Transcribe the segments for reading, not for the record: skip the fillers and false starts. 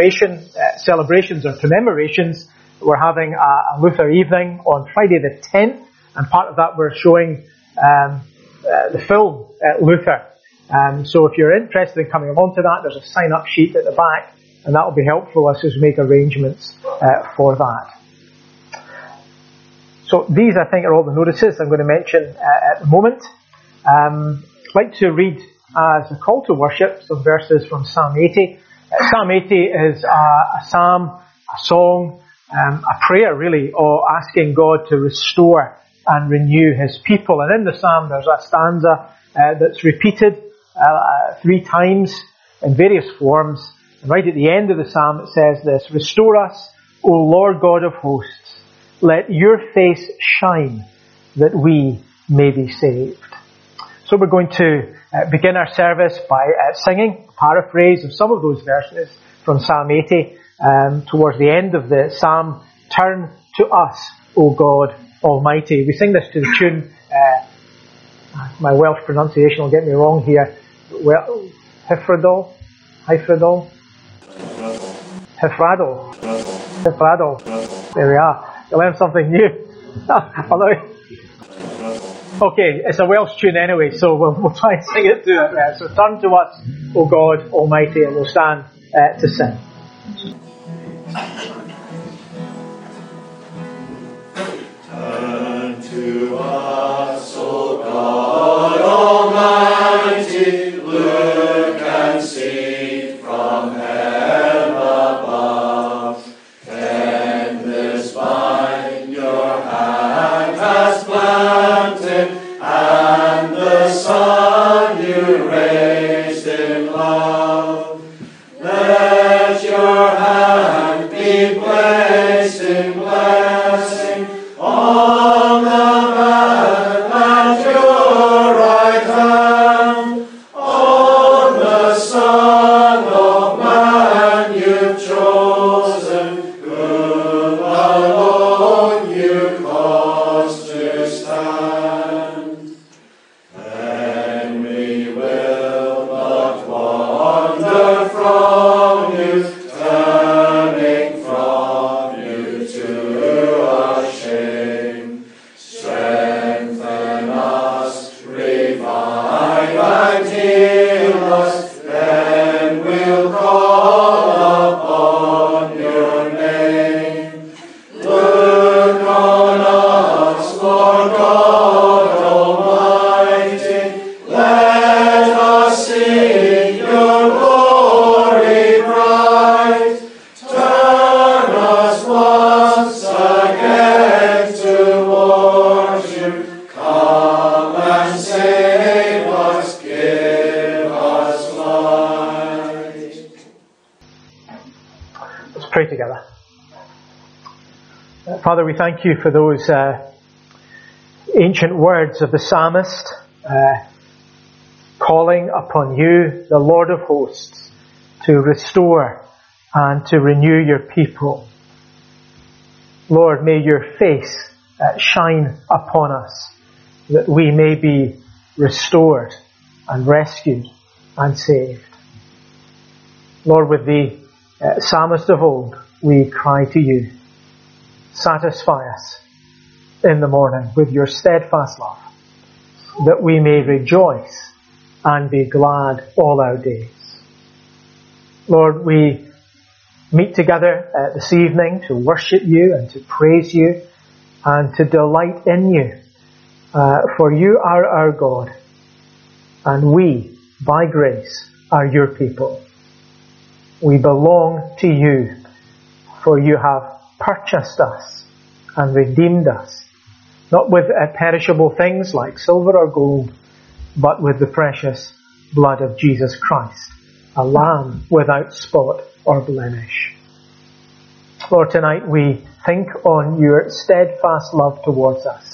celebrations or commemorations. We're having a Luther evening on Friday the 10th, and part of that we're showing the film Luther. So if you're interested in coming along to that, there's a sign-up sheet at the back, and that will be helpful as we make arrangements for that. So these, I think, are all the notices I'm going to mention at the moment. I'd like to read as a call to worship some verses from Psalm 80. Psalm 80 is a psalm, a song, a prayer really, asking God to restore and renew His people. And in the psalm there's a stanza that's repeated 3 times in various forms. And right at the end of the psalm it says this: "Restore us, O Lord God of hosts. Let your face shine, that we may be saved." So we're going to begin our service by singing a paraphrase of some of those verses from Psalm 80. Towards the end of the psalm, "Turn to us, O God Almighty." We sing this to the tune, my Welsh pronunciation will get me wrong here, Hyfrydol? There we are. You learn something new. Okay, it's a Welsh tune anyway, so we'll try and sing it to it. So turn to us, O God Almighty, and we'll stand to sing. Turn to us, O God Almighty, look and see from heaven above. Endless vine your hand has planted, and the Son you raised in love. Let your hand be placed in blessing on the man at your right hand, on the Son of Man you've chosen, whom alone you caused to stand. Then we will not wander from you, turning from you to our shame. Strengthen us, revive and heal us, then we'll call upon your name. Look on us, Lord God Almighty, let us sing your glory bright. Turn us once again towards you. Come and save us, give us light. Let's pray together. Father, we thank you for those ancient words of the psalmist, calling upon you, the Lord of hosts, to restore and to renew your people. Lord, may your face shine upon us, that we may be restored and rescued and saved. Lord, with the psalmist of old, we cry to you, satisfy us in the morning with your steadfast love, that we may rejoice and be glad all our days. Lord, we meet together this evening to worship you and to praise you and to delight in you, for you are our God, and we, by grace, are your people. We belong to you, for you have purchased us and redeemed us, not with perishable things like silver or gold, but with the precious blood of Jesus Christ, a lamb without spot or blemish. Lord, tonight we think on your steadfast love towards us,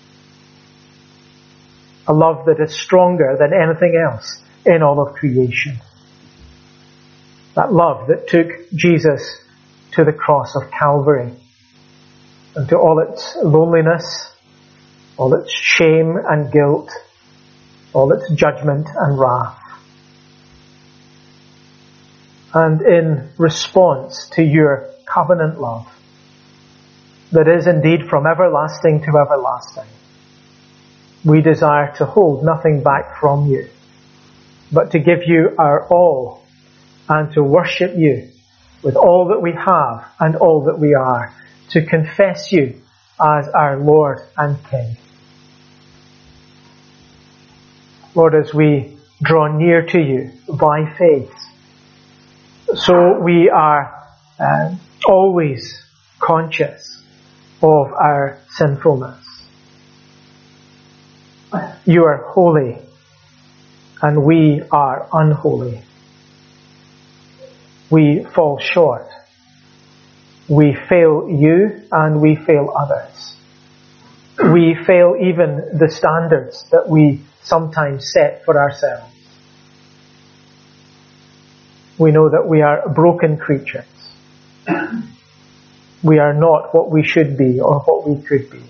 a love that is stronger than anything else in all of creation. That love that took Jesus to the cross of Calvary, and to all its loneliness, all its shame and guilt, all its judgment and wrath. and in response to your covenant love that is indeed from everlasting to everlasting. We desire to hold nothing back from you, but to give you our all and to worship you with all that we have and all that we are, to confess you as our Lord and King. Lord, as we draw near to you by faith, so we are always conscious of our sinfulness. You are holy and we are unholy. We fall short. We fail you and we fail others. We fail even the standards that we sometimes set for ourselves. We know that we are broken creatures. We are not what we should be or what we could be.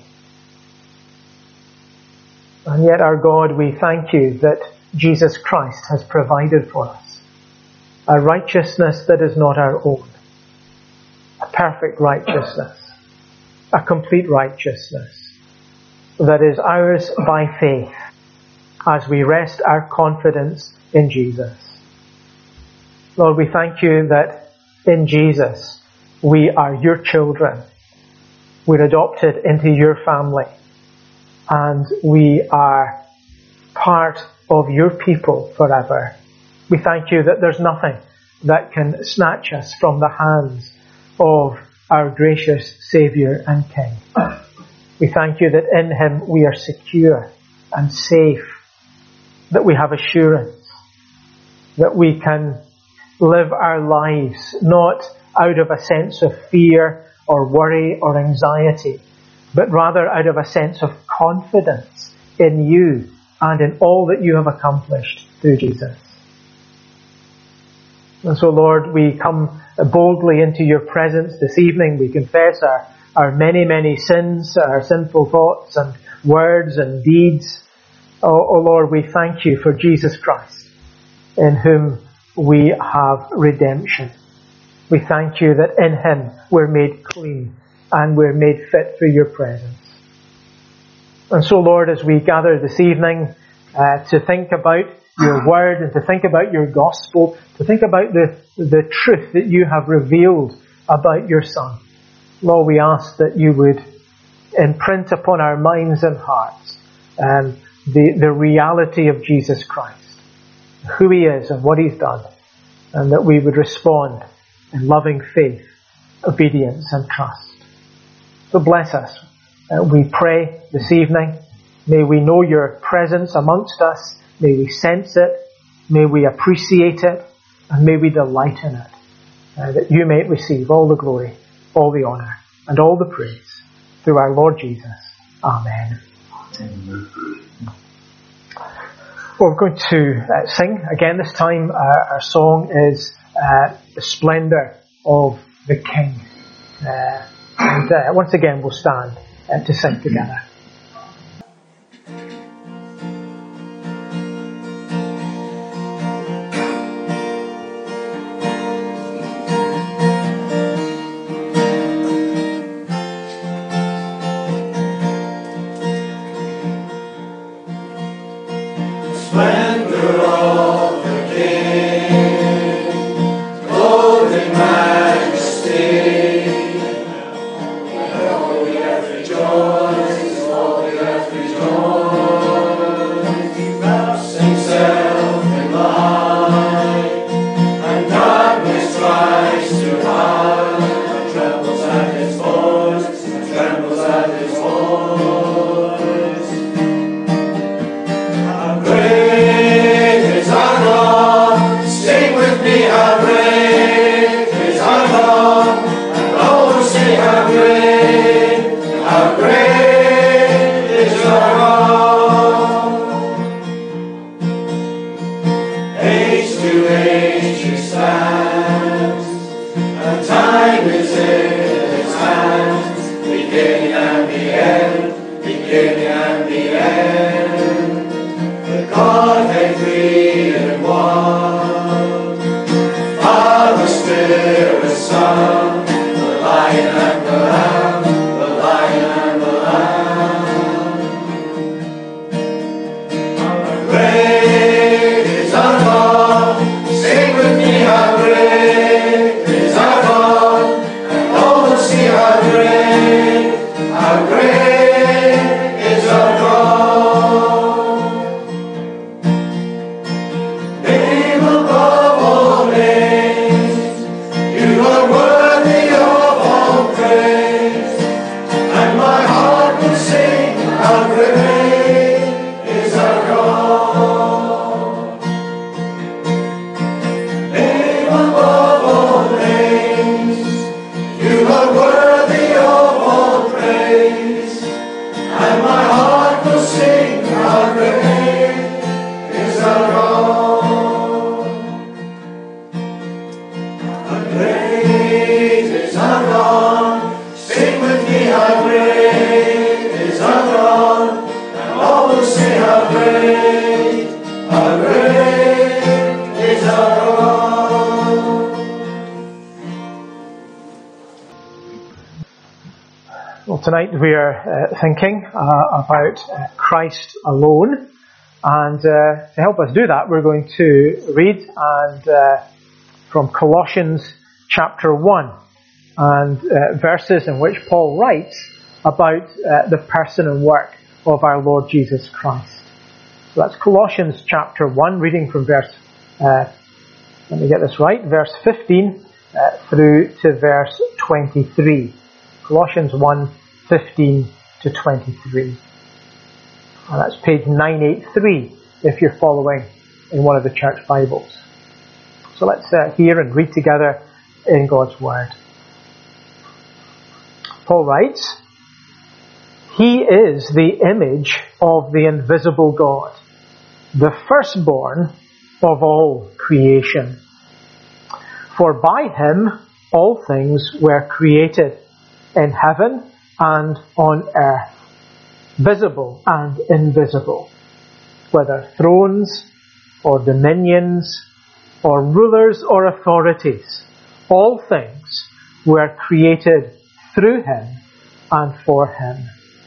And yet, our God, we thank you that Jesus Christ has provided for us a righteousness that is not our own, a perfect righteousness, a complete righteousness that is ours by faith as we rest our confidence in Jesus. Lord, we thank you that in Jesus we are your children. We're adopted into your family and we are part of your people forever. We thank you that there's nothing that can snatch us from the hands of our gracious Saviour and King. We thank you that in him we are secure and safe, that we have assurance, that we can live our lives not out of a sense of fear or worry or anxiety, but rather out of a sense of confidence in you and in all that you have accomplished through Jesus. And so, Lord, we come boldly into your presence this evening. We confess our many, many sins, our sinful thoughts and words and deeds. Oh Lord, we thank you for Jesus Christ, in whom we have redemption. We thank you that in him we're made clean and we're made fit for your presence. And so, Lord, as we gather this evening to think about your word and to think about your gospel, to think about the truth that you have revealed about your Son, Lord, we ask that you would imprint upon our minds and hearts the reality of Jesus Christ, who he is and what he's done, and that we would respond in loving faith, obedience and trust. So bless us. We pray this evening. May we know your presence amongst us. May we sense it. May we appreciate it. And may we delight in it. That you may receive all the glory, all the honour, and all the praise through our Lord Jesus. Amen. Well, we're going to sing again this time. Our song is The Splendour of the King. And once again we'll stand to sing together. Splendor of the King, golden majesty, all the earth rejoices, all the earth rejoices. He wraps himself in light, and darkness tries to hide, and trembles at his voice, and trembles at his voice. How great is our God, and oh, say how great is our God. Age to age he stands, and time is in his hands, beginning and the end, beginning and the end. The Godhead three in one, Father, Well, tonight we are thinking about Christ alone, and to help us do that, we're going to read from Colossians chapter 1, and verses in which Paul writes about the person and work of our Lord Jesus Christ. So that's Colossians chapter 1, reading from verse 15 through to verse 23. Colossians 1, 15 to 23. And that's page 983 if you're following in one of the church Bibles. So let's hear and read together in God's Word. Paul writes, "He is the image of the invisible God, the firstborn of all creation. For by him all things were created, in heaven and on earth, visible and invisible, whether thrones or dominions or rulers or authorities. All things were created through him and for him.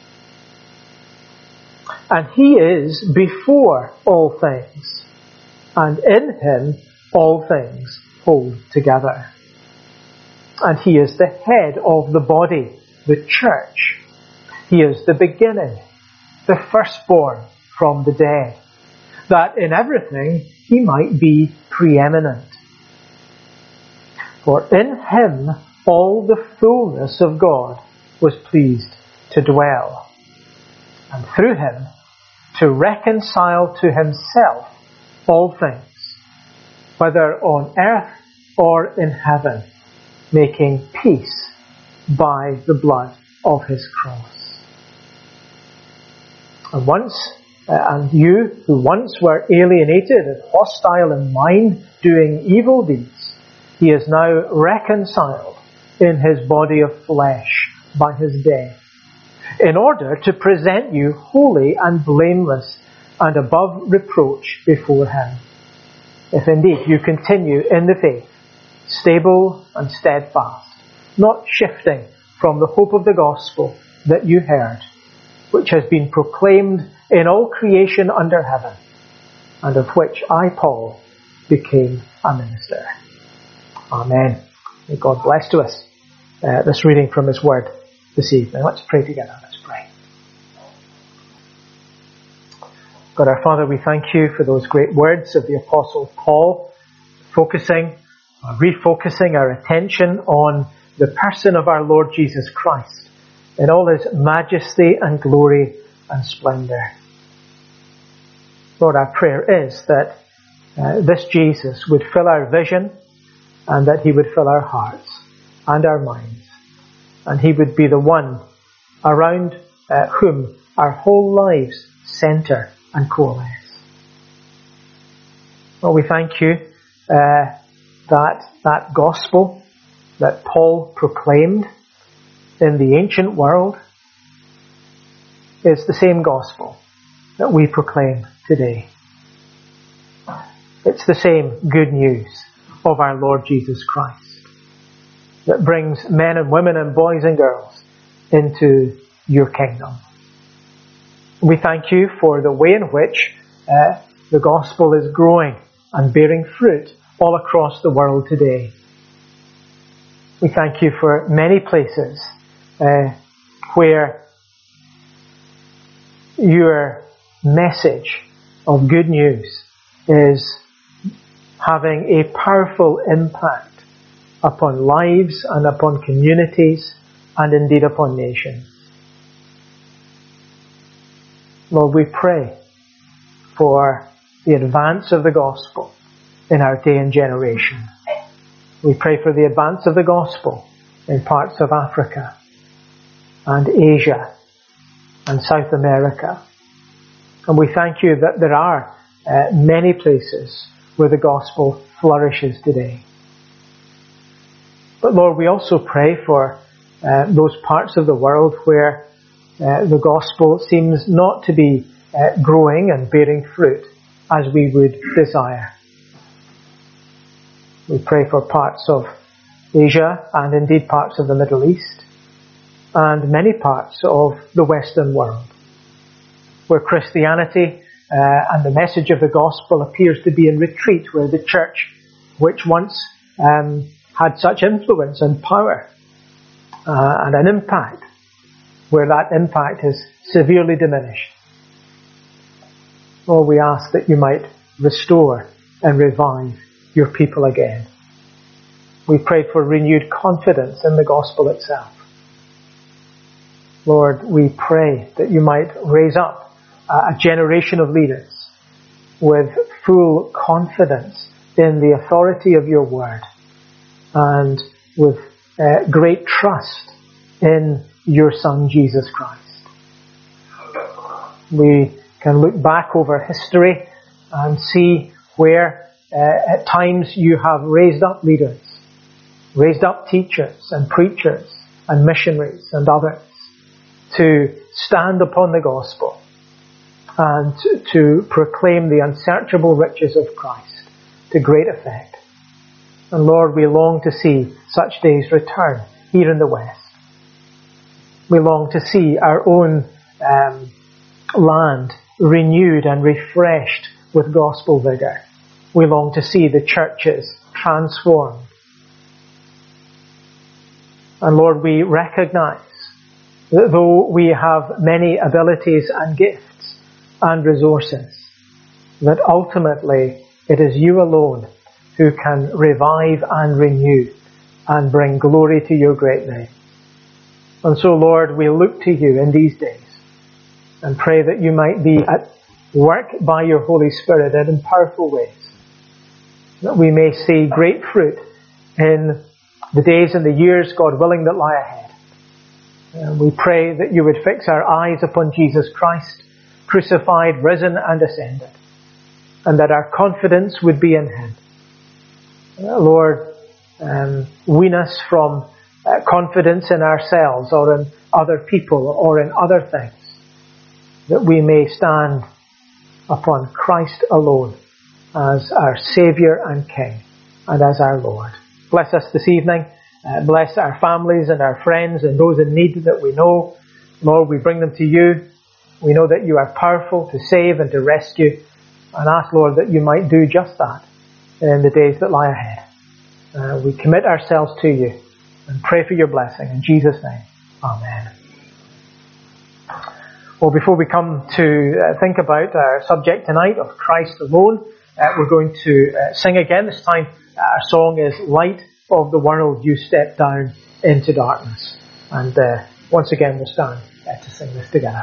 And he is before all things, and in him all things hold together. And he is the head of the body, the church. He is the beginning, the firstborn from the dead, that in everything he might be preeminent. For in him all the fullness of God was pleased to dwell, and through him to reconcile to himself all things, whether on earth or in heaven, making peace by the blood of his cross. And you who once were alienated and hostile in mind, doing evil deeds, he is now reconciled in his body of flesh by his death, in order to present you holy and blameless and above reproach before him, if indeed you continue in the faith, stable and steadfast, not shifting from the hope of the gospel that you heard, which has been proclaimed in all creation under heaven, and of which I, Paul, became a minister." Amen. May God bless to us this reading from his word this evening. Let's pray together. Let's pray. God our Father, we thank you for those great words of the Apostle Paul, refocusing our attention on the person of our Lord Jesus Christ in all his majesty and glory and splendour. Lord, our prayer is that this Jesus would fill our vision, and that he would fill our hearts and our minds, and he would be the one around whom our whole lives centre and coalesce. Well, we thank you that gospel that Paul proclaimed in the ancient world is the same gospel that we proclaim today. It's the same good news of our Lord Jesus Christ that brings men and women and boys and girls into your kingdom. We thank you for the way in which the gospel is growing and bearing fruit all across the world today. We thank you for many places where your message of good news is having a powerful impact upon lives and upon communities and indeed upon nations. Lord, we pray for the advance of the gospel in our day and generation. We pray for the advance of the gospel in parts of Africa and Asia and South America. And we thank you that there are many places where the gospel flourishes today. But Lord, we also pray for those parts of the world where the gospel seems not to be growing and bearing fruit as we would desire. We pray for parts of Asia and indeed parts of the Middle East. and many parts of the Western world, where Christianity and the message of the gospel appears to be in retreat, where the church, which once had such influence and power and an impact, where that impact has severely diminished. Lord, we ask that you might restore and revive your people again. We pray for renewed confidence in the gospel itself. Lord, we pray that you might raise up a generation of leaders with full confidence in the authority of your word and with great trust in your Son, Jesus Christ. We can look back over history and see where at times you have raised up leaders, raised up teachers and preachers and missionaries and others to stand upon the gospel and to proclaim the unsearchable riches of Christ to great effect. And Lord, we long to see such days return here in the West. We long to see our own land renewed and refreshed with gospel vigour. We long to see the churches transformed. And Lord, we recognise that though we have many abilities and gifts and resources, that ultimately it is you alone who can revive and renew and bring glory to your great name. And so, Lord, we look to you in these days and pray that you might be at work by your Holy Spirit in powerful ways, that we may see great fruit in the days and the years, God willing, that lie ahead. And we pray that you would fix our eyes upon Jesus Christ, crucified, risen and ascended, and that our confidence would be in him. Lord, wean us from confidence in ourselves or in other people or in other things, that we may stand upon Christ alone as our Saviour and King and as our Lord. Bless us this evening. Bless our families and our friends and those in need that we know. Lord, we bring them to you. We know that you are powerful to save and to rescue, and ask, Lord, that you might do just that in the days that lie ahead. We commit ourselves to you and pray for your blessing. In Jesus' name, amen. Well, before we come to think about our subject tonight of Christ alone, we're going to sing again. This time our song is Light of the World, You Step Down into Darkness. And once again we'll stand to sing this together.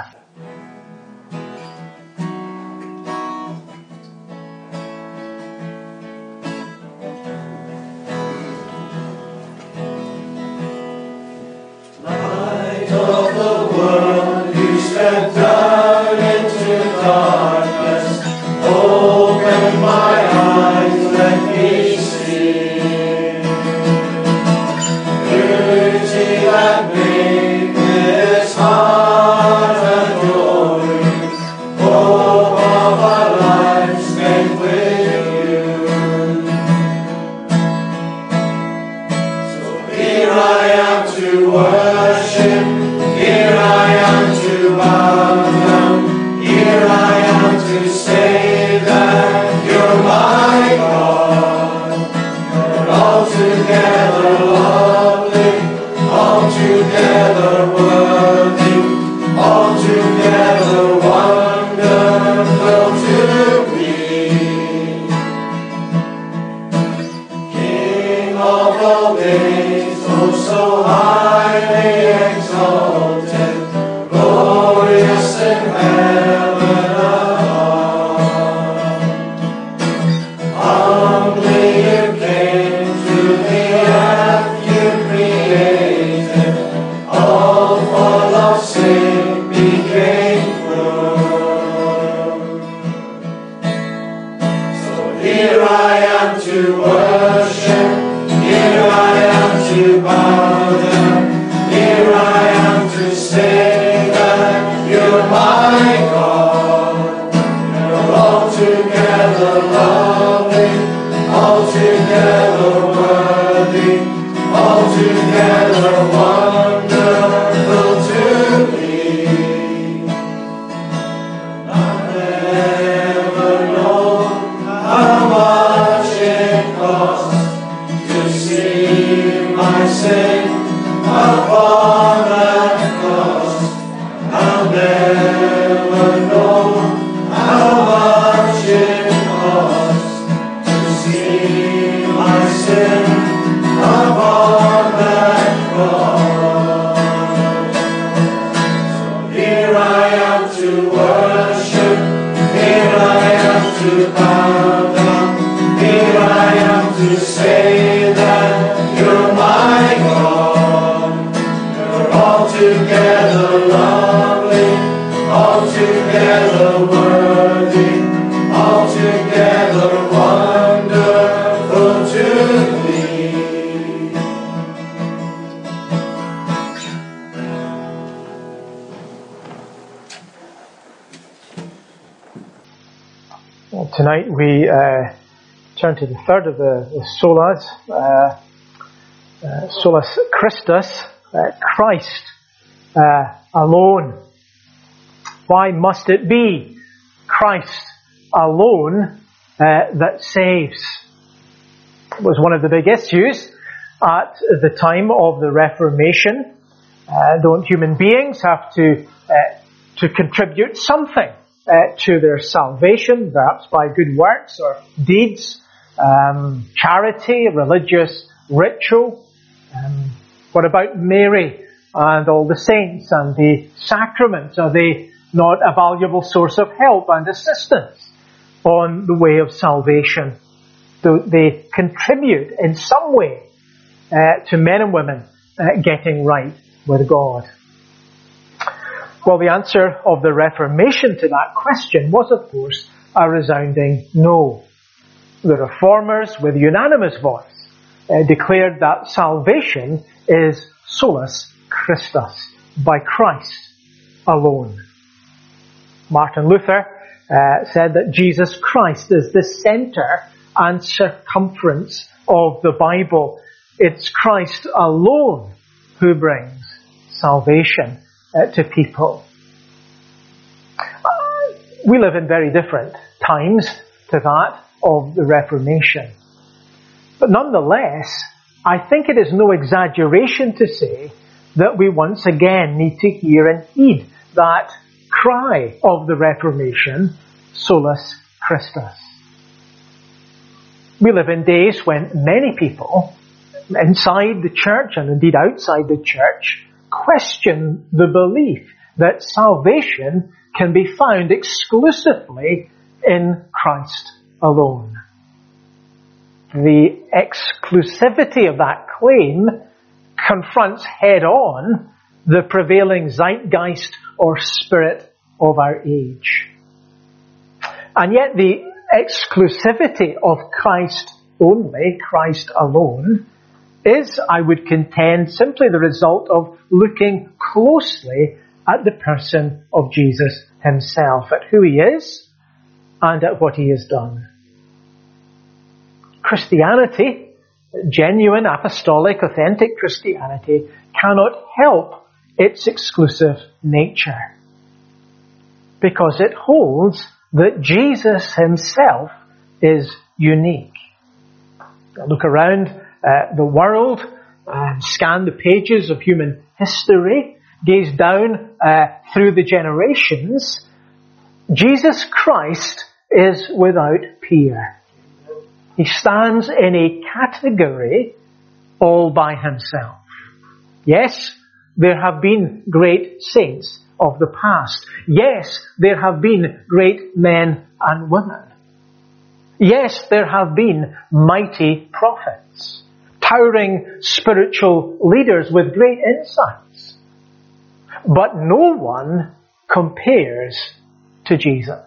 Light of the world, you step down into darkness. Open my eyes, let me see beauty that made this heart adoring. Hope of a life spent with you. So here I am to worship, here I am to bow down, here I am to say that you're my God. You're altogether lovely, altogether worthy, altogether wonderful to me. King of all days, oh so highly exalted, glorious in heaven above. Humbly you came to the earth you created, all full of sin became prone. So here I am to worship, here I am to bow down, here I am to say that you're my God. You're altogether lovely, altogether worthy, altogether wonderful sin upon that cross. I'll never know how much it cost to see my sin upon that cross. So here I am to worship, here I am to bow down, here I am to say that you're my God. You're altogether lovely, altogether worthy, altogether wonderful to me. Well, tonight we turn to the third of the solas, solus Christus, Christ alone. Why must it be Christ alone that saves? It was one of the big issues at the time of the Reformation. Don't human beings have to contribute something to their salvation, perhaps by good works or deeds, charity, religious ritual? What about Mary and all the saints and the sacraments? Are they not a valuable source of help and assistance on the way of salvation? Do they contribute in some way to men and women getting right with God? Well, the answer of the Reformation to that question was, of course, a resounding no. The Reformers, with unanimous voice, declared that salvation is solus Christus, by Christ alone. Martin Luther said that Jesus Christ is the centre and circumference of the Bible. It's Christ alone who brings salvation to people. We live in very different times to that of the Reformation. But nonetheless, I think it is no exaggeration to say that we once again need to hear and heed that cry of the Reformation, solus Christus. We live in days when many people inside the church and indeed outside the church question the belief that salvation can be found exclusively in Christ alone. The exclusivity of that claim confronts head-on the prevailing zeitgeist or spirit of our age. And yet the exclusivity of Christ only, Christ alone, is, I would contend, simply the result of looking closely at the person of Jesus himself, at who he is and at what he has done. Christianity, genuine, apostolic, authentic Christianity, cannot help its exclusive nature, because it holds that Jesus himself is unique. Look around the world, scan the pages of human history, gaze down through the generations. Jesus Christ is without peer. He stands in a category all by himself. Yes, there have been great saints of the past. Yes, there have been great men and women. Yes, there have been mighty prophets, towering spiritual leaders with great insights. But no one compares to Jesus.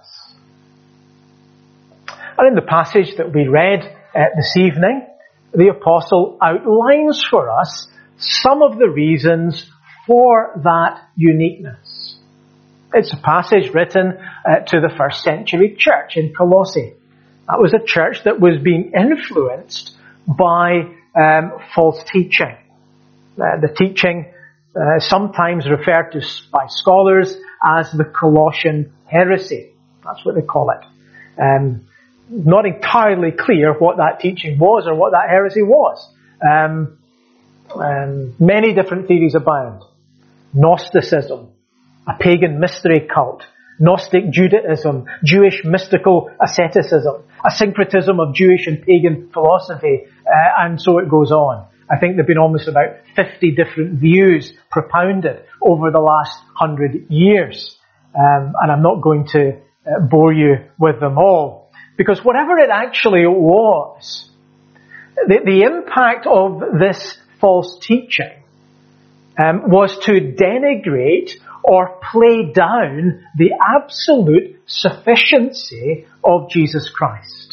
And in the passage that we read this evening, the apostle outlines for us some of the reasons for that uniqueness. It's a passage written to the first century church in Colossae. That was a church that was being influenced by false teaching. The teaching sometimes referred to by scholars as the Colossian heresy. That's what they call it. Not entirely clear what that teaching was or what that heresy was. Many different theories abound. Gnosticism, a pagan mystery cult, Gnostic Judaism, Jewish mystical asceticism, a syncretism of Jewish and pagan philosophy, and so it goes on. I think there have been almost about 50 different views propounded over the last 100 years. And I'm not going to bore you with them all. Because whatever it actually was, the impact of this false teaching was to denigrate or play down the absolute sufficiency of Jesus Christ.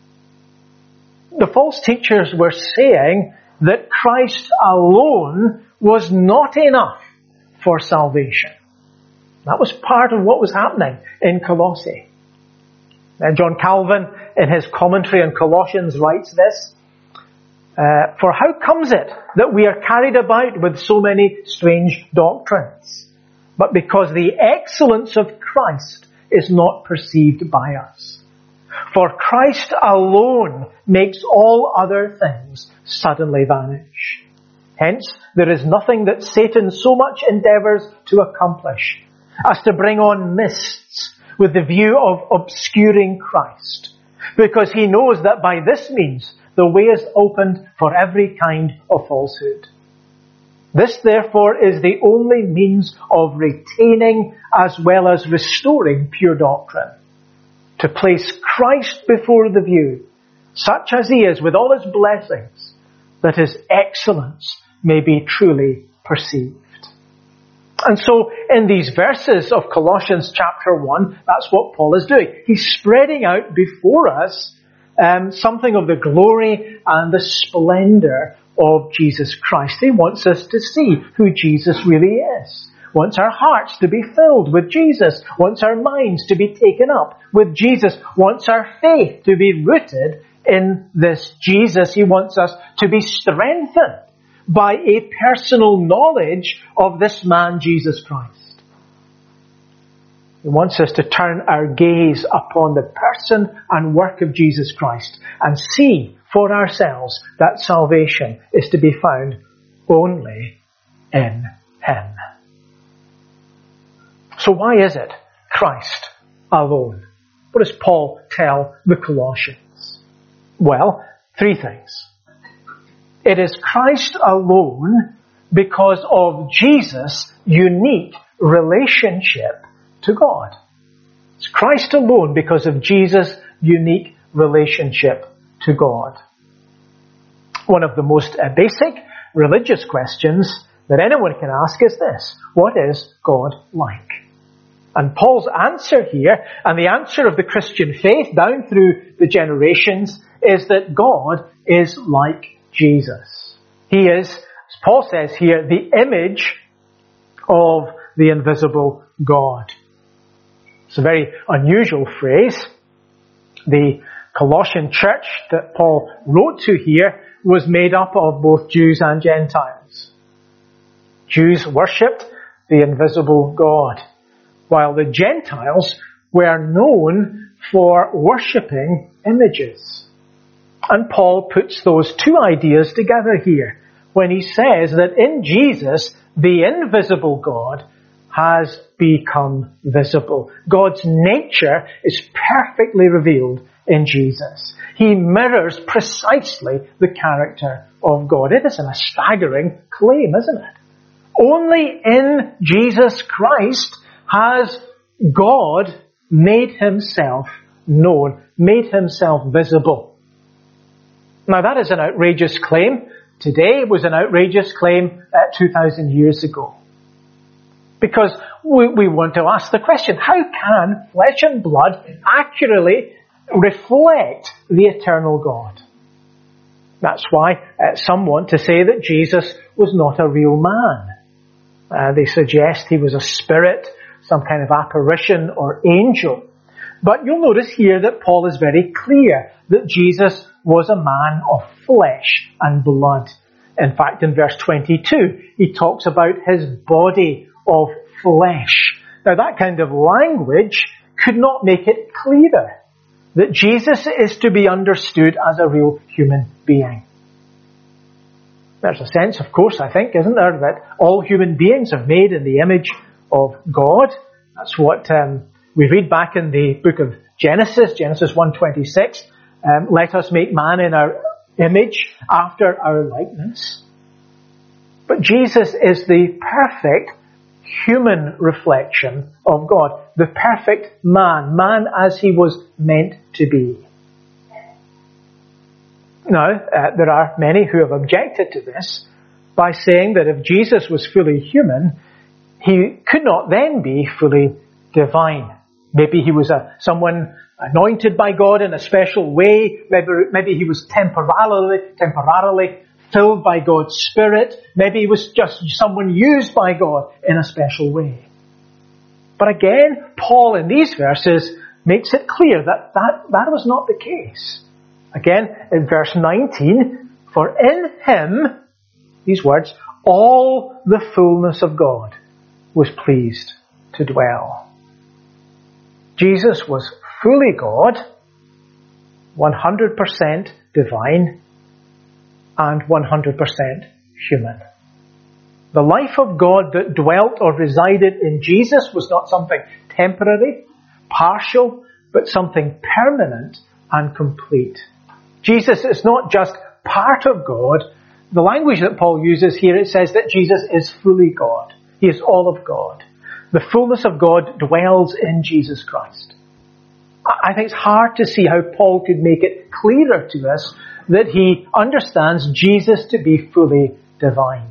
The false teachers were saying that Christ alone was not enough for salvation. That was part of what was happening in Colossae. And John Calvin, in his commentary on Colossians, writes this, "For how comes it that we are carried about with so many strange doctrines? But because the excellence of Christ is not perceived by us. For Christ alone makes all other things suddenly vanish. Hence, there is nothing that Satan so much endeavours to accomplish as to bring on mists with the view of obscuring Christ, because he knows that by this means the way is opened for every kind of falsehood. This, therefore, is the only means of retaining as well as restoring pure doctrine, to place Christ before the view, such as he is with all his blessings, that his excellence may be truly perceived." And so, in these verses of Colossians chapter 1, that's what Paul is doing. He's spreading out before us something of the glory and the splendour of Jesus Christ. He wants us to see who Jesus really is. Wants our hearts to be filled with Jesus. Wants our minds to be taken up with Jesus. Wants our faith to be rooted in this Jesus. He wants us to be strengthened by a personal knowledge of this man, Jesus Christ. He wants us to turn our gaze upon the person and work of Jesus Christ and see for ourselves that salvation is to be found only in him. So why is it Christ alone? What does Paul tell the Colossians? Well, three things. It is Christ alone because of Jesus' unique relationship to God. It's Christ alone because of Jesus' unique relationship to God. One of the most basic religious questions that anyone can ask is this: what is God like? And Paul's answer here, and the answer of the Christian faith down through the generations, is that God is like Jesus. He is, as Paul says here, the image of the invisible God. It's a very unusual phrase. The Colossian church that Paul wrote to here was made up of both Jews and Gentiles. Jews worshipped the invisible God, while the Gentiles were known for worshipping images. And Paul puts those two ideas together here when he says that in Jesus, the invisible God has become visible. God's nature is perfectly revealed in Jesus. He mirrors precisely the character of God. It is a staggering claim, isn't it? Only in Jesus Christ has God made himself known, made himself visible. Now that is an outrageous claim. Today was an outrageous claim 2,000 years ago. Because we want to ask the question, how can flesh and blood accurately reflect the eternal God? That's why some want to say that Jesus was not a real man. They suggest he was a spirit, some kind of apparition or angel. But you'll notice here that Paul is very clear that Jesus was a man of flesh and blood. In fact, in verse 22, he talks about his body of flesh. Now that kind of language could not make it clearer that Jesus is to be understood as a real human being. There's a sense, of course, I think, isn't there, that all human beings are made in the image of God. That's what we read back in the book of Genesis 1:26. Let us make man in our image after our likeness. But Jesus is the perfect human reflection of God. The perfect man as he was meant to be. Now, there are many who have objected to this by saying that if Jesus was fully human, he could not then be fully divine. Maybe he was someone anointed by God in a special way. Maybe he was temporarily filled by God's Spirit. Maybe he was just someone used by God in a special way. But again, Paul in these verses makes it clear that was not the case. Again, in verse 19, for in him, these words, all the fullness of God was pleased to dwell. Jesus was fully God, 100% divine, and 100% human. The life of God that dwelt or resided in Jesus was not something temporary, partial, but something permanent and complete. Jesus is not just part of God. The language that Paul uses here, it says that Jesus is fully God. He is all of God. The fullness of God dwells in Jesus Christ. I think it's hard to see how Paul could make it clearer to us that he understands Jesus to be fully divine.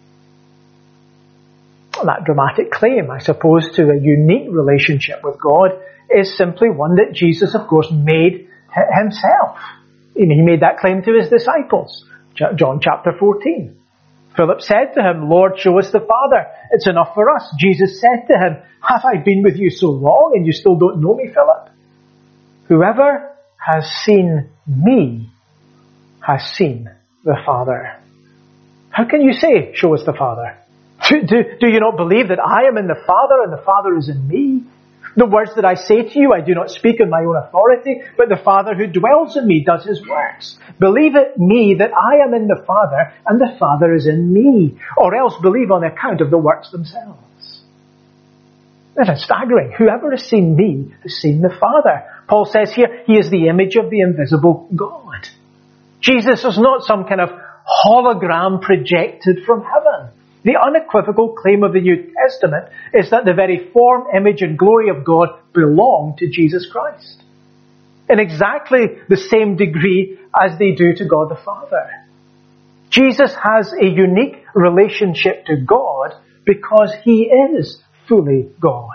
That dramatic claim, I suppose, to a unique relationship with God is simply one that Jesus, of course, made himself. He made that claim to his disciples. John chapter 14. Philip said to him, Lord, show us the Father. It's enough for us. Jesus said to him, have I been with you so long and you still don't know me, Philip? Whoever has seen me has seen the Father. How can you say, show us the Father? Do you not believe that I am in the Father and the Father is in me? The words that I say to you, I do not speak in my own authority, but the Father who dwells in me does his works. Believe it me that I am in the Father and the Father is in me, or else believe on account of the works themselves. That's staggering. Whoever has seen me has seen the Father. Paul says here, he is the image of the invisible God. Jesus is not some kind of hologram projected from heaven. The unequivocal claim of the New Testament is that the very form, image and glory of God belong to Jesus Christ. In exactly the same degree as they do to God the Father. Jesus has a unique relationship to God because he is fully God.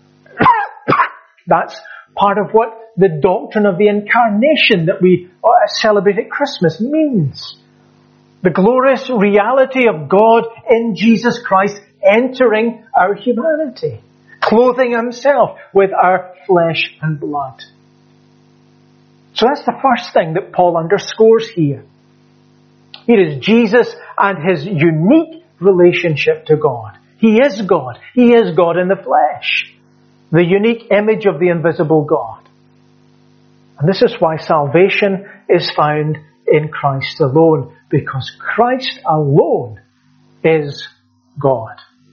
That's part of what the doctrine of the incarnation that we celebrate at Christmas means. The glorious reality of God in Jesus Christ entering our humanity, clothing himself with our flesh and blood. So that's the first thing that Paul underscores here. It is Jesus and his unique relationship to God. He is God. He is God in the flesh. The unique image of the invisible God. And this is why salvation is found in Christ alone, because Christ alone is God.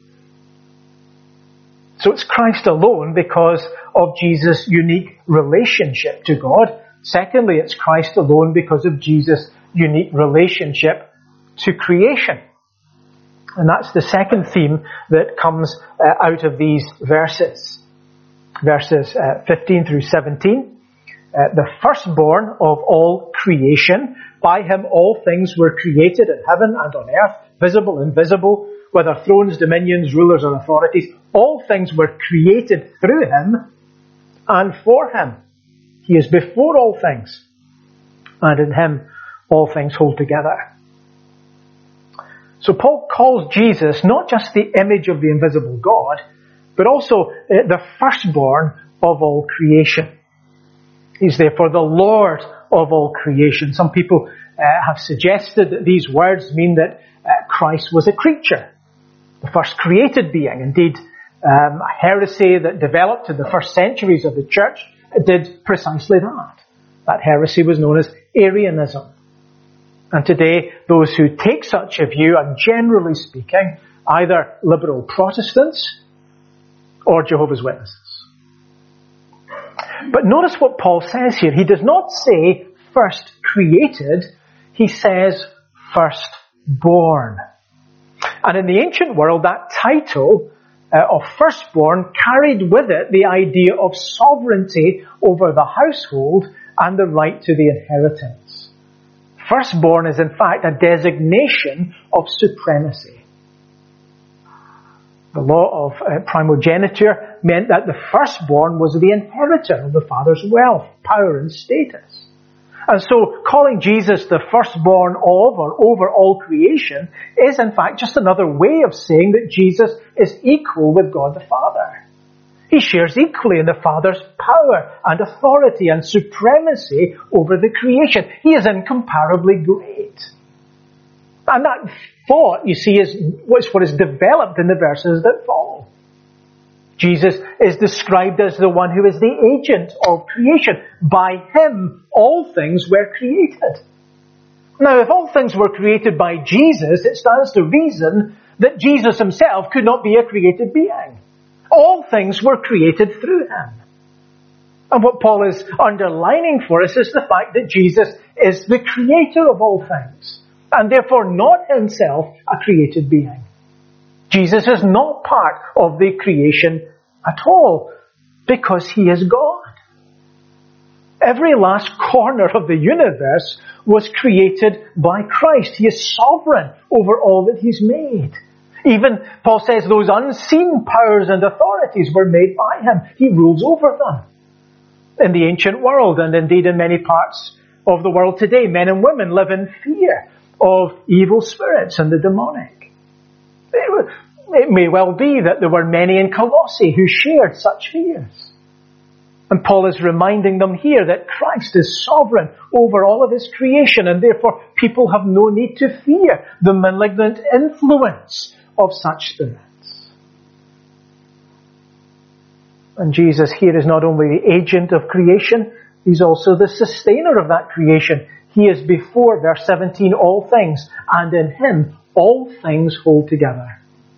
So it's Christ alone because of Jesus' unique relationship to God. Secondly, it's Christ alone because of Jesus' unique relationship to creation. And that's the second theme that comes out of these verses. Verses 15 through 17. The firstborn of all creation. By him all things were created in heaven and on earth, visible and invisible, whether thrones, dominions, rulers or authorities. All things were created through him and for him. He is before all things, and in him all things hold together. So Paul calls Jesus not just the image of the invisible God, but also the firstborn of all creation. He's therefore the Lord of all creation. Some people have suggested that these words mean that Christ was a creature, the first created being. Indeed, a heresy that developed in the first centuries of the church did precisely that. That heresy was known as Arianism. And today, those who take such a view are, generally speaking, either liberal Protestants or Jehovah's Witnesses. But notice what Paul says here. He does not say first created, he says first born. And in the ancient world, that title of firstborn carried with it the idea of sovereignty over the household and the right to the inheritance. Firstborn is in fact a designation of supremacy. The law of primogeniture meant that the firstborn was the inheritor of the father's wealth, power and status. And so calling Jesus the firstborn of or over all creation is in fact just another way of saying that Jesus is equal with God the Father. He shares equally in the Father's power and authority and supremacy over the creation. He is incomparably great. And that thought, you see, is what is developed in the verses that follow. Jesus is described as the one who is the agent of creation. By him, all things were created. Now, if all things were created by Jesus, it stands to reason that Jesus himself could not be a created being. All things were created through him. And what Paul is underlining for us is the fact that Jesus is the creator of all things, and therefore not himself a created being. Jesus is not part of the creation at all, because he is God. Every last corner of the universe was created by Christ. He is sovereign over all that he's made. Even, Paul says, those unseen powers and authorities were made by him. He rules over them. In the ancient world, and indeed in many parts of the world today, men and women live in fear of evil spirits and the demonic. It may well be that there were many in Colossae who shared such fears. And Paul is reminding them here that Christ is sovereign over all of his creation, and therefore people have no need to fear the malignant influence of such spirits. And Jesus here is not only the agent of creation, he's also the sustainer of that creation. He is before, verse 17, all things, and in him all things hold together.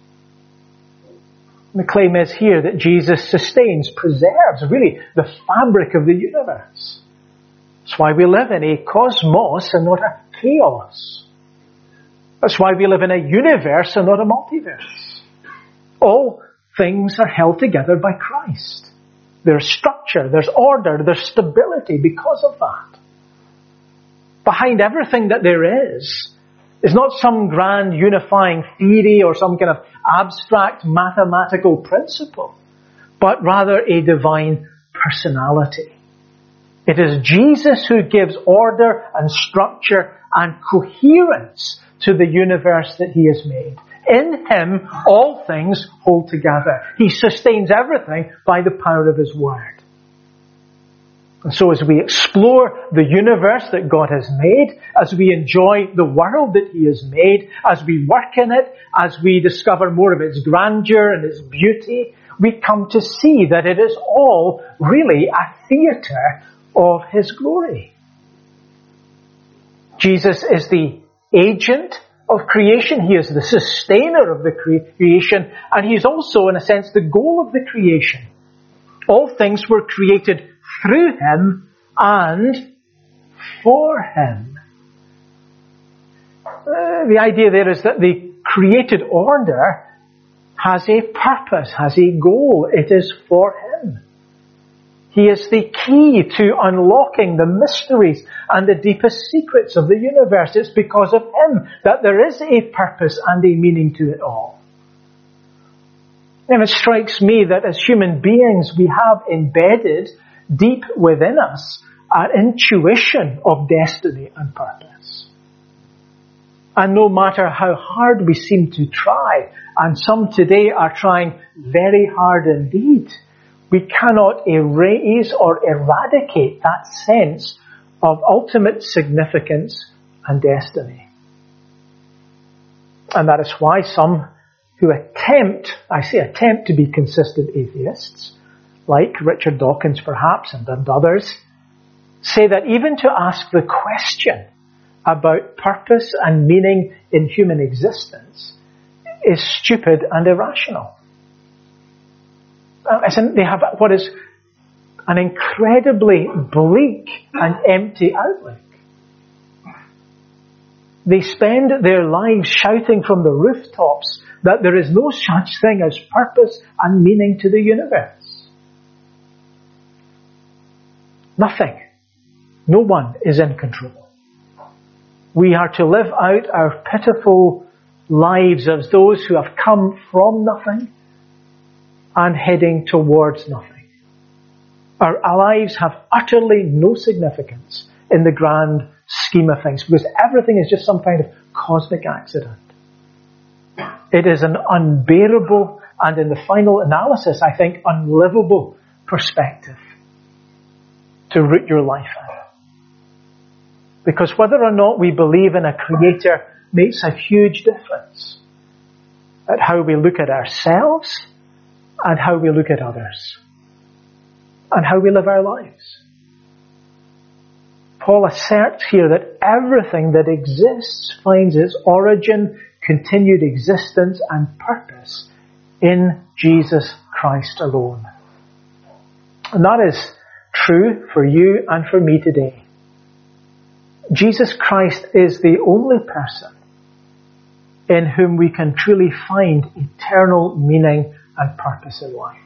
The claim is here that Jesus sustains, preserves, really, the fabric of the universe. That's why we live in a cosmos and not a chaos. That's why we live in a universe and not a multiverse. All things are held together by Christ. There's structure, there's order, there's stability because of that. Behind everything that there is not some grand unifying theory or some kind of abstract mathematical principle, but rather a divine personality. It is Jesus who gives order and structure and coherence to the universe that he has made. In him, all things hold together. He sustains everything by the power of his word. And so as we explore the universe that God has made, as we enjoy the world that he has made, as we work in it, as we discover more of its grandeur and its beauty, we come to see that it is all really a theatre of his glory. Jesus is the agent of creation. He is the sustainer of the creation, and he is also, in a sense, the goal of the creation. All things were created through him and for him. The idea there is that the created order has a purpose, has a goal. It is for him. He is the key to unlocking the mysteries and the deepest secrets of the universe. It's because of him that there is a purpose and a meaning to it all. And it strikes me that as human beings we have embedded deep within us an intuition of destiny and purpose. And no matter how hard we seem to try, and some today are trying very hard indeed, we cannot erase or eradicate that sense of ultimate significance and destiny. And that is why some who attempt to be consistent atheists, like Richard Dawkins perhaps and others, say that even to ask the question about purpose and meaning in human existence is stupid and irrational. They have what is an incredibly bleak and empty outlook. They spend their lives shouting from the rooftops that there is no such thing as purpose and meaning to the universe. Nothing. No one is in control. We are to live out our pitiful lives as those who have come from nothing and heading towards nothing. Our lives have utterly no significance in the grand scheme of things because everything is just some kind of cosmic accident. It is an unbearable and, in the final analysis, I think, unlivable perspective to root your life in. Because whether or not we believe in a creator makes a huge difference at how we look at ourselves and how we look at others and how we live our lives. Paul asserts here that everything that exists finds its origin, continued existence and purpose in Jesus Christ alone. And that is true for you and for me today. Jesus Christ is the only person in whom we can truly find eternal meaning and purpose in life.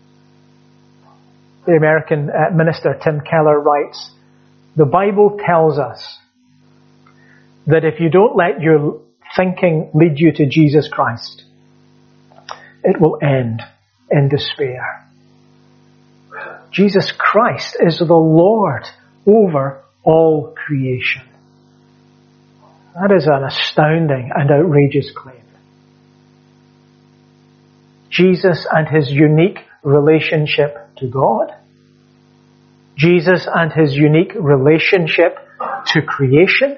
The American minister Tim Keller writes, "The Bible tells us that if you don't let your thinking lead you to Jesus Christ, it will end in despair." Jesus Christ is the Lord over all creation. That is an astounding and outrageous claim. Jesus and his unique relationship to God. Jesus and his unique relationship to creation.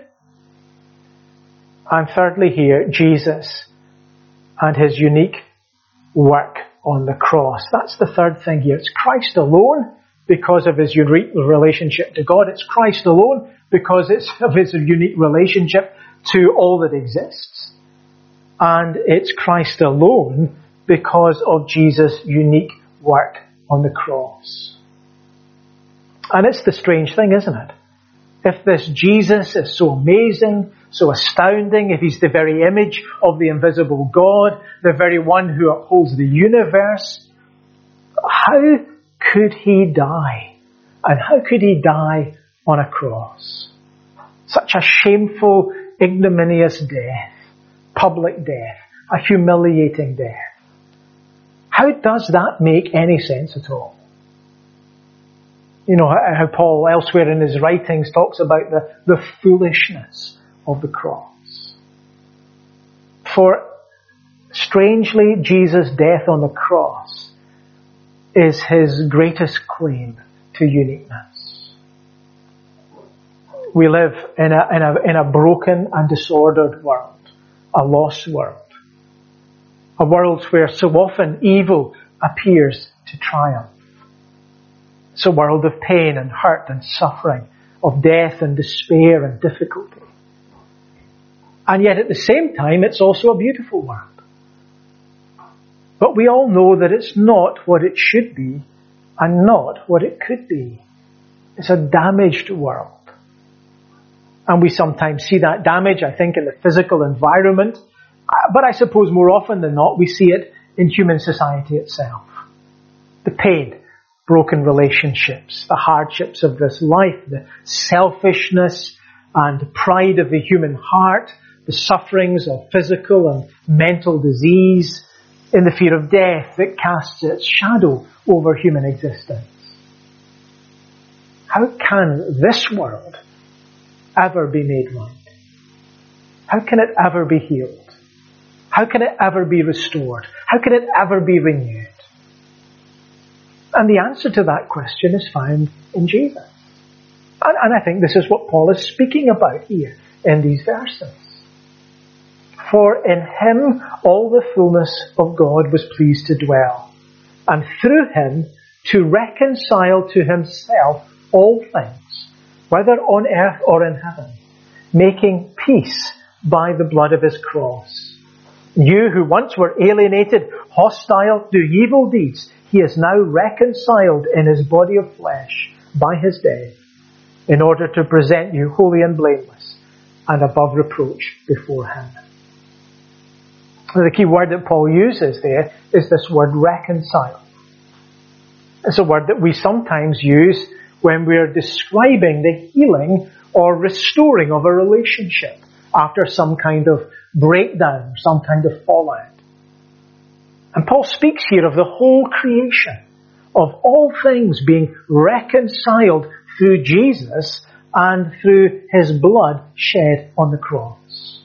And thirdly here, Jesus and his unique work on the cross. That's the third thing here. It's Christ alone because of his unique relationship to God. It's Christ alone because of his unique relationship to all that exists. And it's Christ alone because of Jesus' unique work on the cross. And it's the strange thing, isn't it? If this Jesus is so amazing, so astounding, if he's the very image of the invisible God, the very one who upholds the universe, how could he die? And how could he die on a cross? Such a shameful, ignominious death, public death, a humiliating death. How does that make any sense at all? You know how Paul elsewhere in his writings talks about the foolishness of the cross. For strangely, Jesus' death on the cross is his greatest claim to uniqueness. We live in a broken and disordered world, a lost world. A world where so often evil appears to triumph. It's a world of pain and hurt and suffering, of death and despair and difficulty. And yet at the same time, it's also a beautiful world. But we all know that it's not what it should be and not what it could be. It's a damaged world. And we sometimes see that damage, I think, in the physical environment. But I suppose more often than not, we see it in human society itself. The pain, broken relationships, the hardships of this life, the selfishness and pride of the human heart, the sufferings of physical and mental disease, in the fear of death that casts its shadow over human existence. How can this world ever be made right? How can it ever be healed? How can it ever be restored? How can it ever be renewed? And the answer to that question is found in Jesus. And I think this is what Paul is speaking about here in these verses. For in him all the fullness of God was pleased to dwell, and through him to reconcile to himself all things, whether on earth or in heaven, making peace by the blood of his cross. You who once were alienated, hostile, do evil deeds, he is now reconciled in his body of flesh by his death, in order to present you holy and blameless and above reproach before him. The key word that Paul uses there is this word reconcile. It's a word that we sometimes use when we are describing the healing or restoring of a relationship after some kind of breakdown, some kind of fallout. And Paul speaks here of the whole creation, of all things being reconciled through Jesus and through his blood shed on the cross.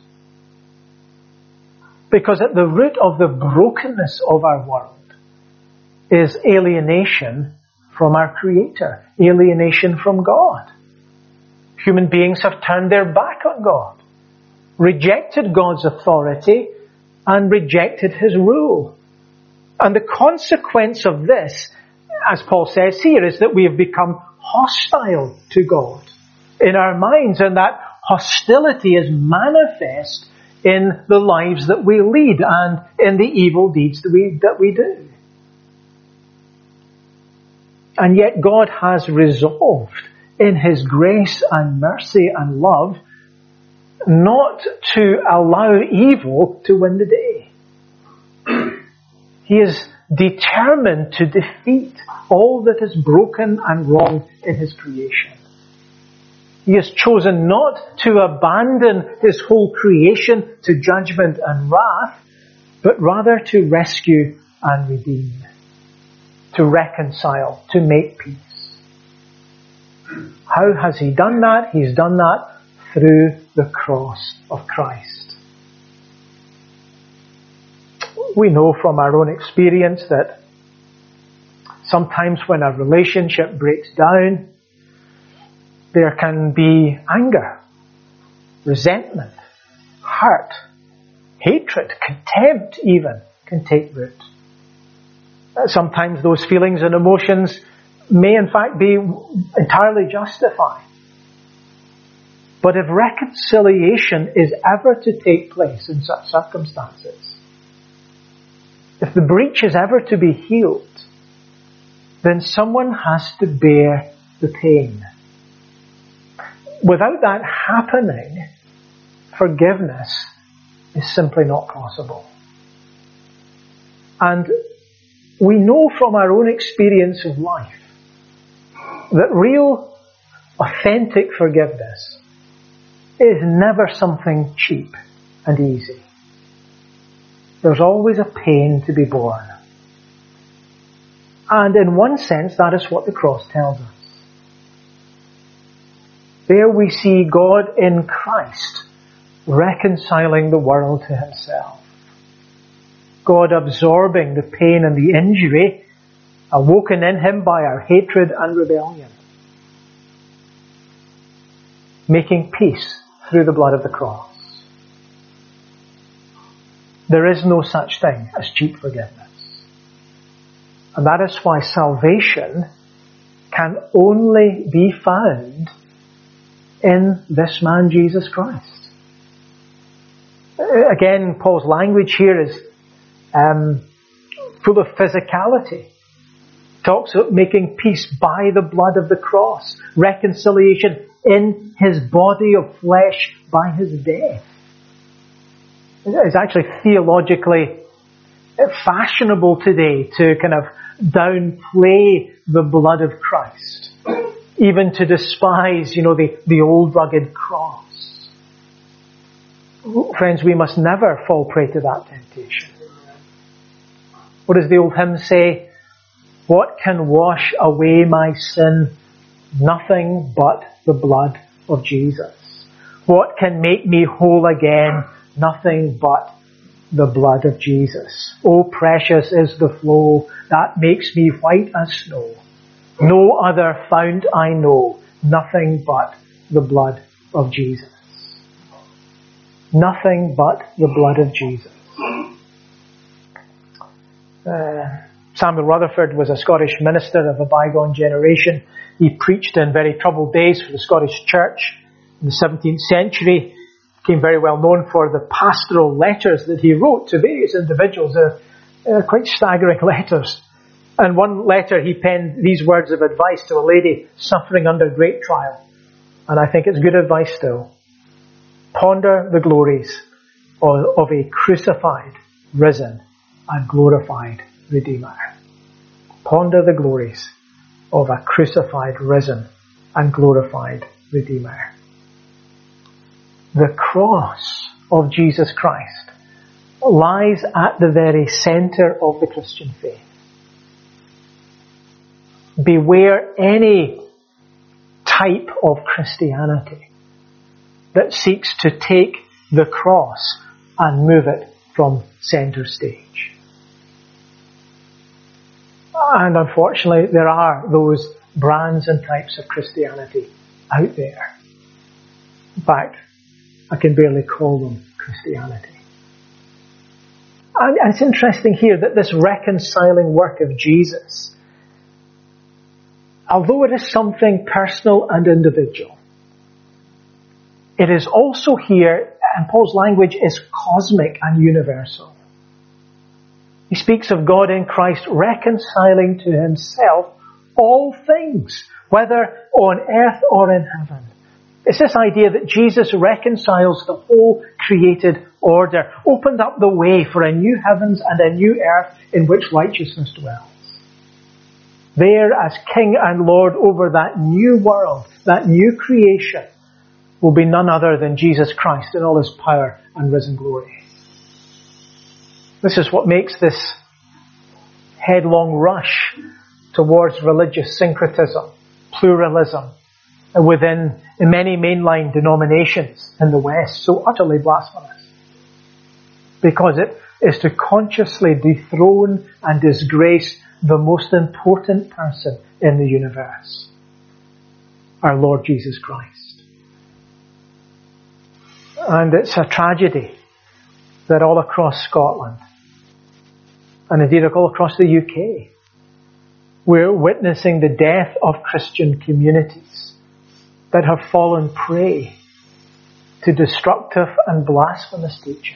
Because at the root of the brokenness of our world is alienation from our Creator, alienation from God. Human beings have turned their back on God, rejected God's authority, and rejected his rule. And the consequence of this, as Paul says here, is that we have become hostile to God in our minds, and that hostility is manifest in the lives that we lead and in the evil deeds that we do. And yet God has resolved in his grace and mercy and love not to allow evil to win the day. He is determined to defeat all that is broken and wrong in his creation. He has chosen not to abandon his whole creation to judgment and wrath, but rather to rescue and redeem, to reconcile, to make peace. How has he done that? He's done that through the cross of Christ. We know from our own experience that sometimes when a relationship breaks down, there can be anger, resentment, hurt, hatred, contempt even can take root. Sometimes those feelings and emotions may in fact be entirely justified. But if reconciliation is ever to take place in such circumstances, if the breach is ever to be healed, then someone has to bear the pain. Without that happening, forgiveness is simply not possible. And we know from our own experience of life that real, authentic forgiveness is never something cheap and easy. There's always a pain to be borne. And in one sense, that is what the cross tells us. There we see God in Christ reconciling the world to himself. God absorbing the pain and the injury awoken in him by our hatred and rebellion. Making peace through the blood of the cross. There is no such thing as cheap forgiveness. And that is why salvation can only be found in this man, Jesus Christ. Again, Paul's language here is full of physicality. Talks about making peace by the blood of the cross. Reconciliation in his body of flesh by his death. It's actually theologically fashionable today to kind of downplay the blood of Christ. Even to despise, the old rugged cross. Friends, we must never fall prey to that temptation. What does the old hymn say? What can wash away my sin? Nothing but the blood of Jesus. What can make me whole again? Nothing but the blood of Jesus. Oh, precious is the flow that makes me white as snow. No other fount I know, nothing but the blood of Jesus. Nothing but the blood of Jesus. Samuel Rutherford was a Scottish minister of a bygone generation. He preached in very troubled days for the Scottish church. In the 17th century, became very well known for the pastoral letters that he wrote to various individuals. They're quite staggering letters. And one letter he penned these words of advice to a lady suffering under great trial. And I think it's good advice still. Ponder the glories of a crucified, risen, and glorified Redeemer. Ponder the glories of a crucified, risen, and glorified Redeemer. The cross of Jesus Christ lies at the very center of the Christian faith. Beware any type of Christianity that seeks to take the cross and move it from center stage. And unfortunately, there are those brands and types of Christianity out there. In fact, I can barely call them Christianity. And it's interesting here that this reconciling work of Jesus, although it is something personal and individual, it is also here, and Paul's language is cosmic and universal. He speaks of God in Christ reconciling to himself all things, whether on earth or in heaven. It's this idea that Jesus reconciles the whole created order, opened up the way for a new heavens and a new earth in which righteousness dwells. There, as King and Lord over that new world, that new creation, will be none other than Jesus Christ in all his power and risen glory. This is what makes this headlong rush towards religious syncretism, pluralism, within many mainline denominations in the West so utterly blasphemous. Because it is to consciously dethrone and disgrace the most important person in the universe, our Lord Jesus Christ. And it's a tragedy that all across Scotland, and indeed all across the UK, we're witnessing the death of Christian communities that have fallen prey to destructive and blasphemous teaching.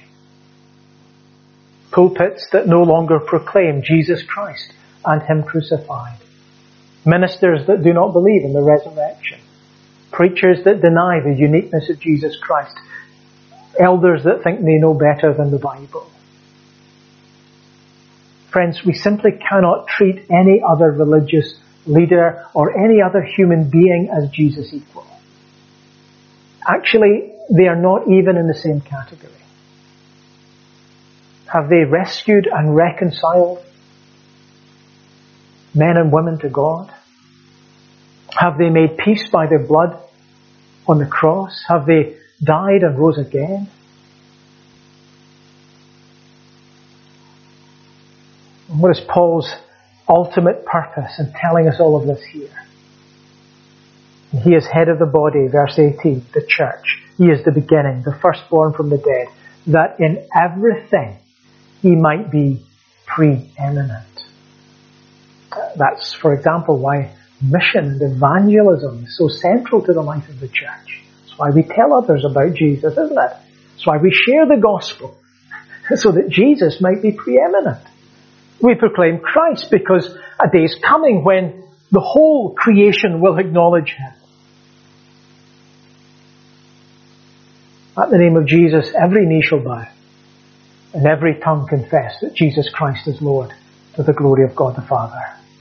Pulpits that no longer proclaim Jesus Christ and him crucified. Ministers that do not believe in the resurrection. Preachers that deny the uniqueness of Jesus Christ. Elders that think they know better than the Bible. Friends, we simply cannot treat any other religious leader or any other human being as Jesus equal. Actually, they are not even in the same category. Have they rescued and reconciled men and women to God? Have they made peace by their blood on the cross? Have they died and rose again? And what is Paul's ultimate purpose in telling us all of this here? He is head of the body, verse 18, the church. He is the beginning, the firstborn from the dead, that in everything he might be preeminent. That's, for example, why mission and evangelism is so central to the life of the church. That's why we tell others about Jesus, isn't it? That's why we share the gospel, so that Jesus might be preeminent. We proclaim Christ because a day is coming when the whole creation will acknowledge him. At the name of Jesus, every knee shall bow, and every tongue confess that Jesus Christ is Lord, to the glory of God the Father.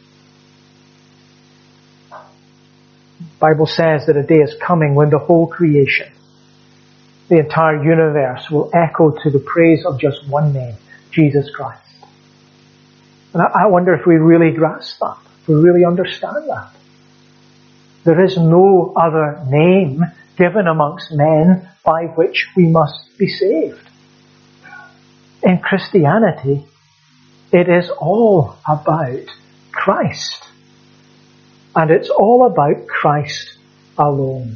The Bible says that a day is coming when the whole creation, the entire universe, will echo to the praise of just one name, Jesus Christ. And I wonder if we really grasp that, if we really understand that. There is no other name given amongst men by which we must be saved. In Christianity, it is all about Christ. And it's all about Christ alone.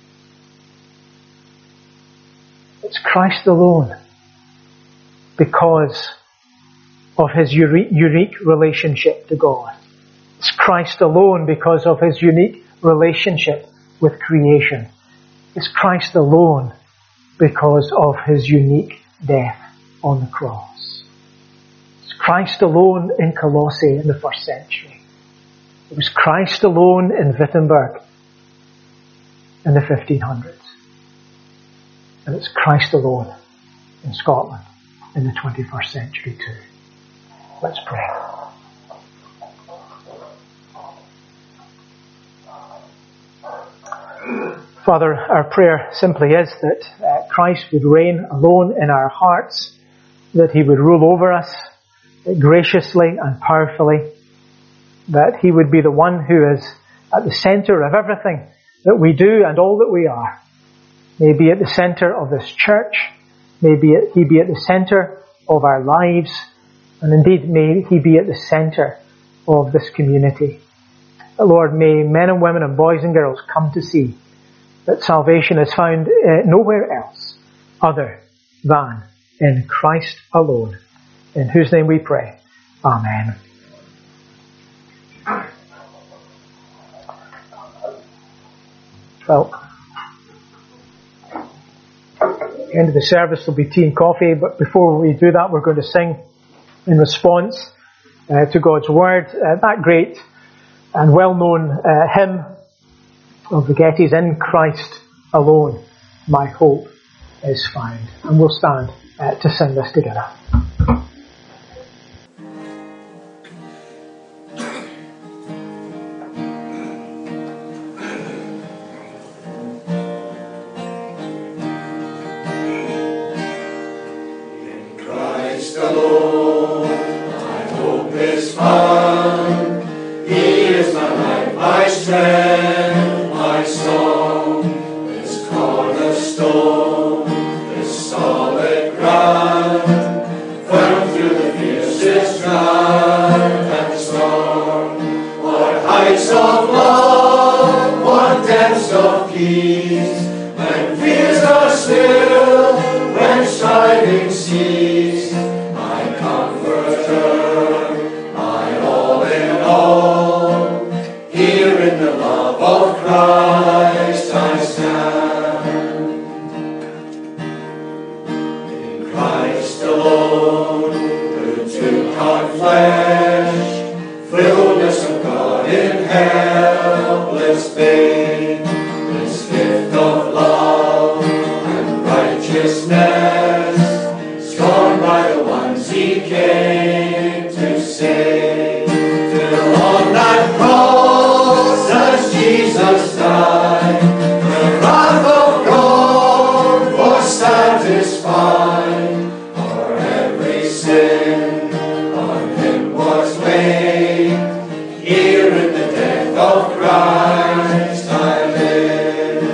It's Christ alone because of his unique relationship to God. It's Christ alone because of his unique relationship with creation. It's Christ alone because of his unique death on the cross. It's Christ alone in Colossae in the first century. It was Christ alone in Wittenberg in the 1500s. And it's Christ alone in Scotland in the 21st century too. Let's pray. Father, our prayer simply is that Christ would reign alone in our hearts, that he would rule over us graciously and powerfully, that he would be the one who is at the centre of everything that we do and all that we are. May he be at the centre of this church, may he be at the centre of our lives, and indeed may he be at the centre of this community. Lord, may men and women and boys and girls come to see that salvation is found nowhere else other than in Christ alone, in whose name we pray. Amen. Well, at the end of the service there'll be tea and coffee, but before we do that we're going to sing in response to God's Word, that great and well-known hymn of the Gettys, In Christ Alone My Hope is Found. And we'll stand to sing this together. In Christ alone my hope is found. He is my life, my strength, my song, this cornerstone, this solid ground, firm through the fiercest drought and storm. What heights of love, what depths of peace, when fears are still, when striving cease, my comforter, my all in all, here in the love of Christ I stand. In Christ alone, who took on flesh, fullness of God in helpless pain, this gift of love and righteousness, scorned by the ones he came to save, till on that cross as Jesus died, the wrath of God was satisfied, for every sin on him was laid. Here in the death of Christ I live.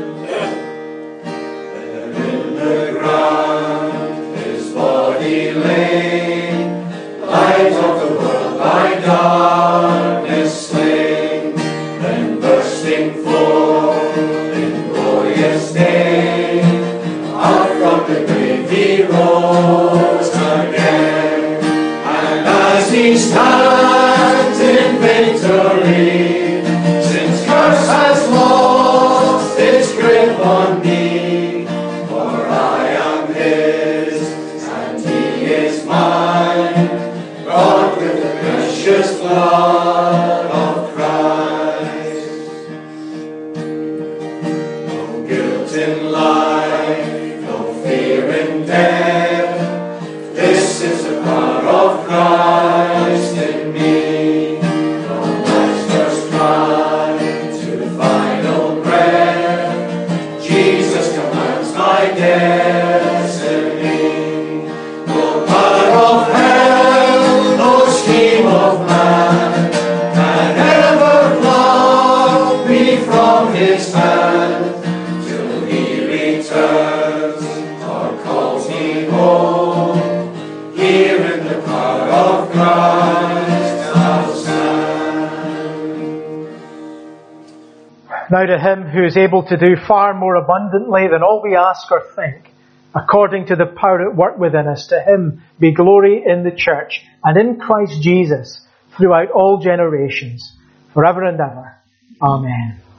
There in the ground his body lay, light of the world by darkness slain, then bursting forth in glorious day, out from the grave he rose again, and as he stands in victory, sin's curse has lost its grip on me, for I am his and he is mine, bought with the precious blood of Christ. No guilt in life, no fear in death, this is the power of Christ in me. From life's first cry to final breath, Jesus commands my destiny. No power of hell, no scheme of man can ever pluck me from his hand, till he returns or calls me home. Here in the power of Christ I'll stand. Now to him who is able to do far more abundantly than all we ask or think, according to the power at work within us, to him be glory in the church and in Christ Jesus throughout all generations, forever and ever. Amen.